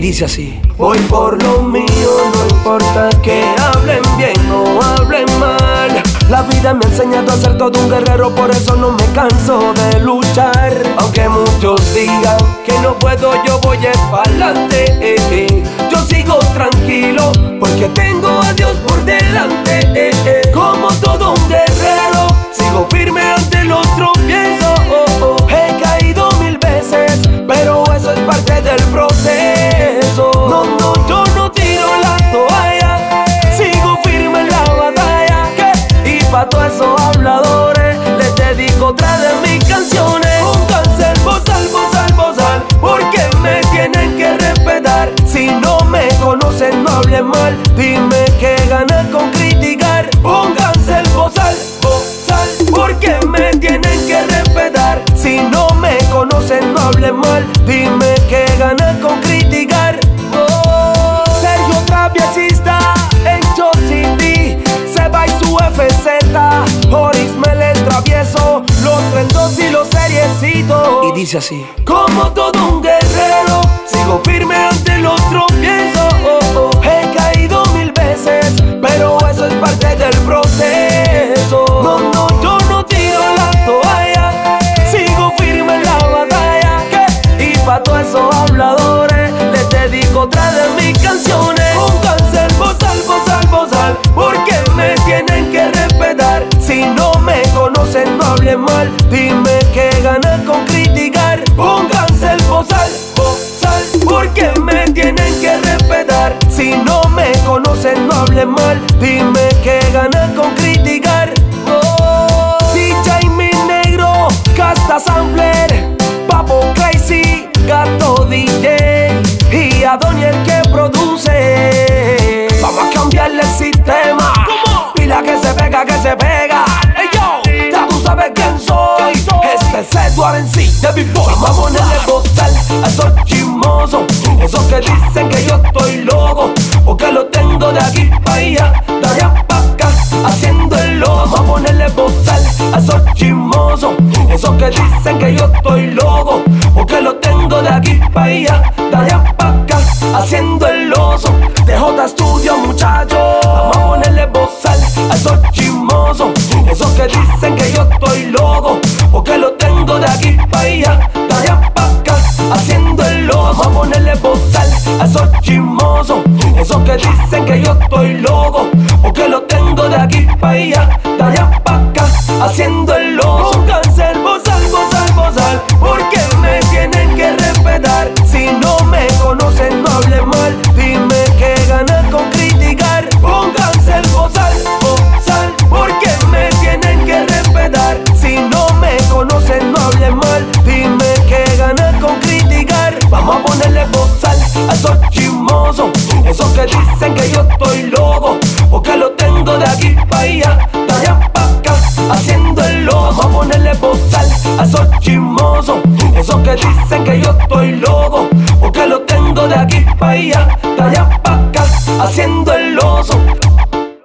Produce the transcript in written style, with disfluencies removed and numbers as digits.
dice así: voy por lo mío, no importa que hablen bien o hablen mal. La vida me ha enseñado a ser todo un guerrero, por eso no me canso de luchar. Aunque muchos digan que no puedo, yo voy pa'lante. Yo sigo tranquilo porque tengo a Dios por delante. Como todo un guerrero, sigo firme ante los tropiezos. He caído 1000 veces, pero eso es parte del proceso. No, yo no tiro la toalla, sigo firme en la batalla. Y pa' todos esos habladores les dedico otra de mis canciones. Pónganse el bozal, bozal, bozal, porque me tienen que respetar. Si no me conocen, no hablen mal, dime que ganas con criticar. Pónganse el bozal, bozal, porque me tienen que respetar. Si no me conocen, no hablen mal, dime que ganas con criticar. Sergio Traviesista en Chocity, Seba y su FZ, Orismel el travieso, los trendos y los seriecitos. Y dice así: como todo un guerrero, sigo firme ante los tropiezos. He caído 1000 veces, pero eso es parte del proceso. No, yo no tiro la toalla, sigo firme en la batalla. Y pa' todos esos habladores les dedico otra de mis canciones. Pónganse el bozal, bozal, bozal, porque me tienen que respetar. Si no me conocen, no hablen mal, dime que ganas con criticar. Pónganse el bozal, bozal, porque me tienen que respetar. Si no me conocen, no hablen mal, dime que ganas con criticar. DJ Mi Negro, Casta Sampler, Papo Crazy, Gato DJ y Adoniel que produce. Vamos a cambiarle el sistema. Pila que se pega, que se pega. Hey yo, ya tú sabes quién soy. Este es Edward en sí, de Big Boy. Vamos a ponerle bozal a esos chismosos, esos que dicen que yo estoy loco, porque lo tengo de aquí pa' allá, de allá pa' acá, haciendo el loco. Vamos a ponerle bozal a esos chismosos, esos que dicen que yo estoy loco, porque lo tengo de aquí pa' allá, de allá pa' acá, haciendo el oso. DJ Studio, muchachos. Vamos a ponerle bozal a esos chismosos, esos que dicen que yo estoy loco, porque lo tengo de aquí pa' allá, de allá pa' acá, haciendo el oso. Vamos a ponerle bozal a esos chismosos, esos que dicen que yo estoy loco, porque lo tengo de aquí pa' allá, de allá pa' acá, haciendo el